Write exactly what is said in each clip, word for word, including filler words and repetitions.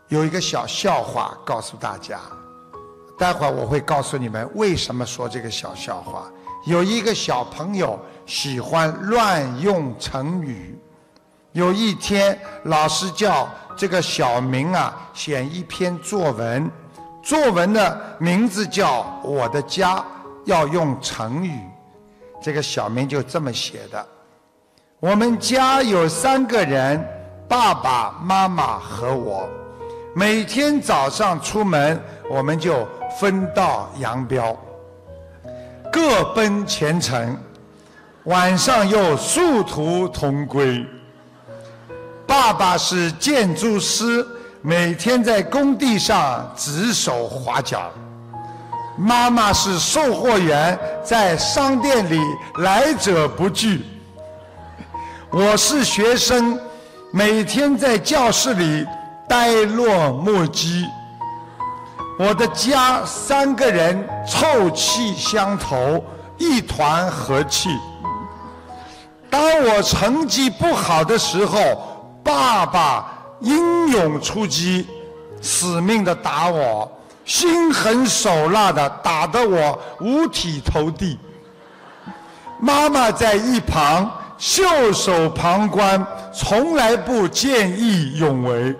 有一个小笑话告诉大家，待会儿我会告诉你们为什么说这个小笑话。有一个小朋友喜欢乱用成语，有一天老师叫这个小明啊写一篇作文，作文的名字叫《我的家》，要用成语。这个小明就这么写的：我们家有三个人，爸爸妈妈和我，每天早上出门我们就分道扬镳，各奔前程，晚上又殊途同归。爸爸是建筑师，每天在工地上指手画脚；妈妈是售货员，在商店里来者不拒。我是学生，每天在教室里呆若木鸡。我的家三个人臭气相投，一团和气。当我成绩不好的时候，爸爸英勇出击，死命地打我，心狠手辣地打得我五体投地。妈妈在一旁袖手旁观，从来不见义勇为。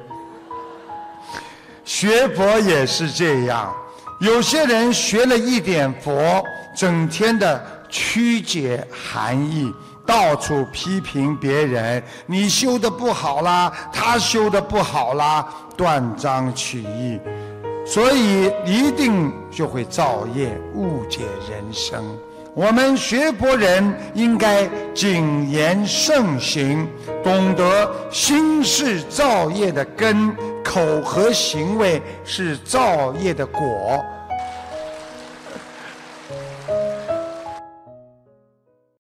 学佛也是这样，有些人学了一点佛，整天的曲解含义，到处批评别人，你修的不好啦，他修的不好啦，断章取义，所以一定就会造业，误解人生。我们学佛人应该谨言慎行，懂得心是造业的根，口和行为是造业的果。